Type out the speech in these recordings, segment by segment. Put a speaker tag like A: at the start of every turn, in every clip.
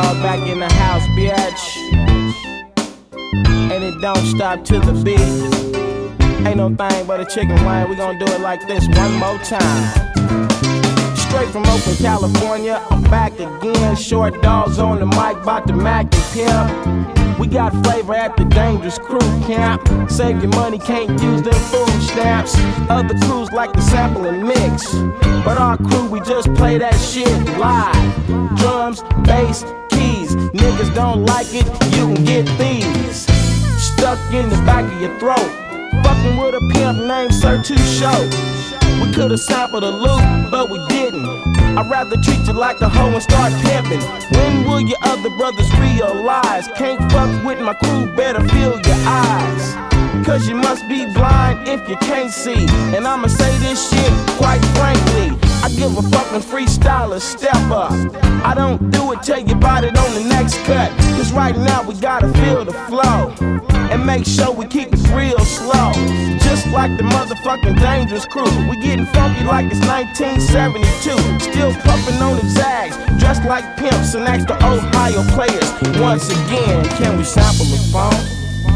A: dog back in the house, bitch. And it don't stop to the beat. Ain't no thing but a chicken wing. We gon' do it like this one more time. Straight from Oakland, California, I'm back again. Short dogs on the mic, bout to Mac and Pimp. We got flavor at the Dangerous Crew camp. Save your money, can't use them food stamps. Other crews like to sample and mix, but our crew, we just play that shit live. Drums, bass, keys. Niggas don't like it, you can get these stuck in the back of your throat. Fucking with a pimp named Sir Two Show. We could've sampled a loop, but we didn't. I'd rather treat you like a hoe and start pimping. When will your other brothers realize? Can't fuck with my crew, better feel your eyes. Cause you must be blind if you can't see. And I'ma say this shit quite frankly, I give a fucking freestyler step up. I don't do it till you bite it on the next cut. Cause right now we gotta feel the flow and make sure we keep it real slow. Just like the motherfucking Dangerous Crew. We getting funky like it's 1972. Still puffin' on the Zags, dressed like pimps and ask the Ohio players. Once again, can we sample the phone?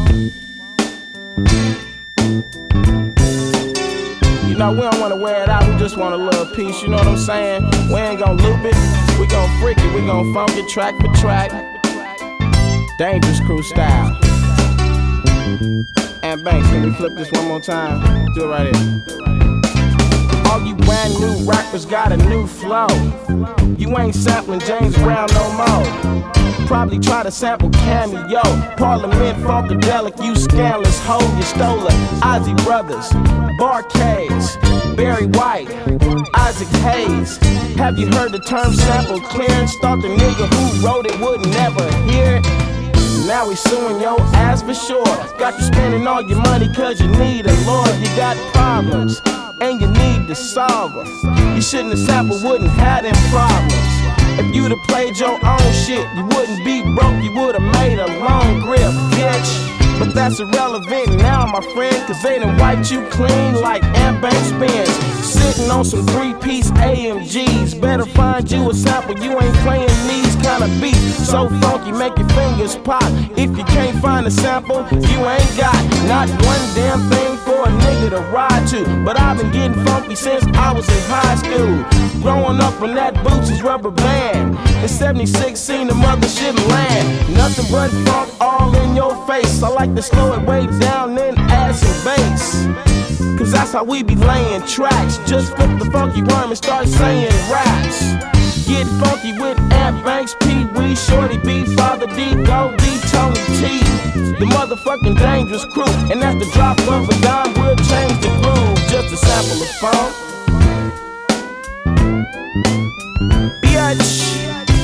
A: You know, we don't wanna wear it out, we just want a little piece, you know what I'm saying? We ain't gon' loop it, we gon' freak it, we gon' funk it track for track. Dangerous Crew style. And Banks, can we flip this one more time? Do it right here. All you brand new rappers got a new flow. You ain't sampling James Brown no more. Probably try to sample Cameo, Parliament Funkadelic, you scandalous hoe, you stole it. Ozzy Brothers, Barcades, Barry White, Isaac Hayes. Have you heard the term sample clearance? Thought the nigga who wrote it would never hear it. Now we suing your ass for sure. Got you spending all your money cause you need a lawyer. You got problems and you need to solve them. You shouldn't have sampled, wouldn't have them problems. If you'd have played your own shit, you wouldn't be broke, you would've made a long grip, bitch. But that's irrelevant now, my friend, cause they done wiped you clean like Ambank spins. Sitting on some 3-piece AMGs. Better find you a sample, you ain't playing these kind of beats. So funky, make your fingers pop. If you can't find a sample, you ain't got not one damn thing for a nigga to ride to. But I've been getting funky since I was in high school. Growing up on that Bootsy's rubber band. In 76, seen the mothership land. Nothing but funk all in your face. I like to slow it way down, then add some bass. Cause that's how we be laying tracks. Just flip the funky worm and start saying raps. Get funky with Ant Banks, Pee Wee, Shorty B, Father D, Gold D, Tony T. The motherfucking Dangerous Crew. And at the drop of a dime, we'll change the groove. Just a sample of funk. Bitch.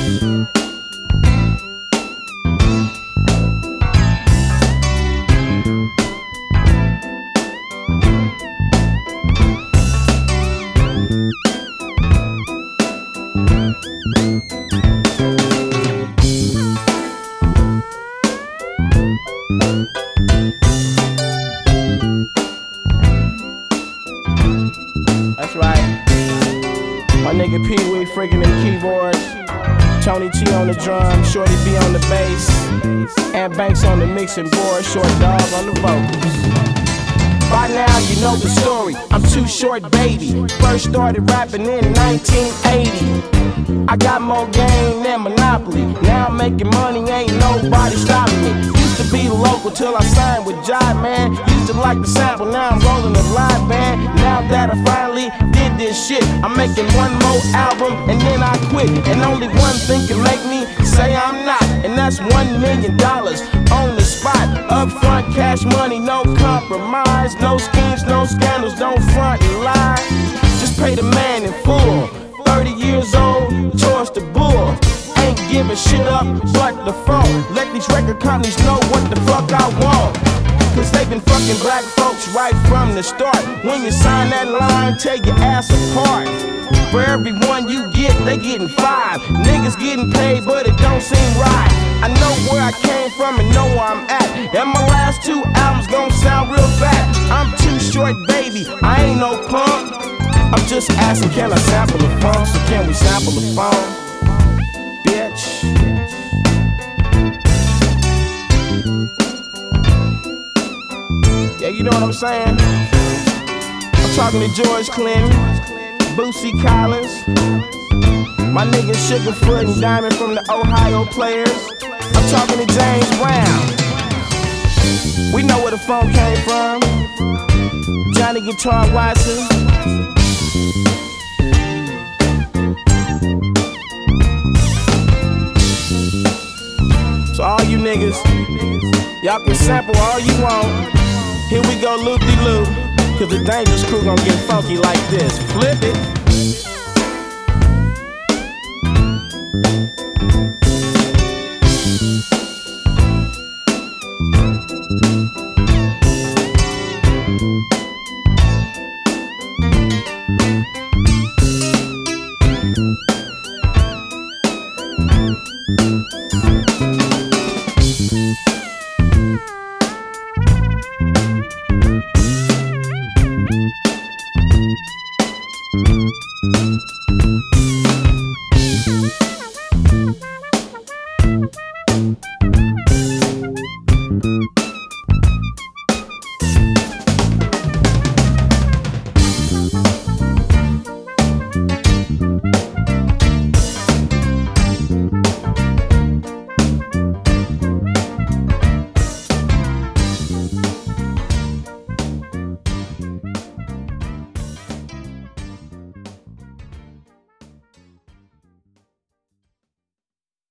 A: That's right. My nigga Pee Wee freaking them keyboards. Tony T on the drum, Shorty B on the bass, and Banks on the mixing board, Short Dog on the vocals. By now you know the story, I'm Too Short baby. First started rapping in 1980. I got more game than Monopoly. Now I'm making money, ain't nobody stopping me. Used to be local till I signed with Jive, man. Used to like the sample, now I'm rolling a live band. Now that I finally did this shit, I'm making one more album and then I quit. And only one thing can make me say I'm not, and that's $1 million on the spot. Upfront cash money, no compromise. No schemes, no scandals, don't front and lie. Just pay the man in full. 30 years old, George the Bull. Ain't giving shit up but the phone. Let these record companies know what the fuck I want. Cause they been fucking black folks right from the start. When you sign that line, tear your ass apart. For every one you get, they getting 5. Niggas getting paid, but it don't seem right. I know where I came from and know where I'm at. And my last 2 albums gon' sound real fat. I'm Too Short baby, I ain't no punk. I'm just asking, can I sample the funk? So can we sample the phone? Bitch. Yeah, you know what I'm saying? I'm talking to George Clinton, Boosie Collins, my niggas Sugarfoot and Diamond from the Ohio Players. I'm talking to James Brown. We know where the phone came from. Johnny Guitar Watson. So all you niggas, y'all can sample all you want. Here we go loop-de-loop, cause the Dangerous Crew gon' get funky like this. Flip it.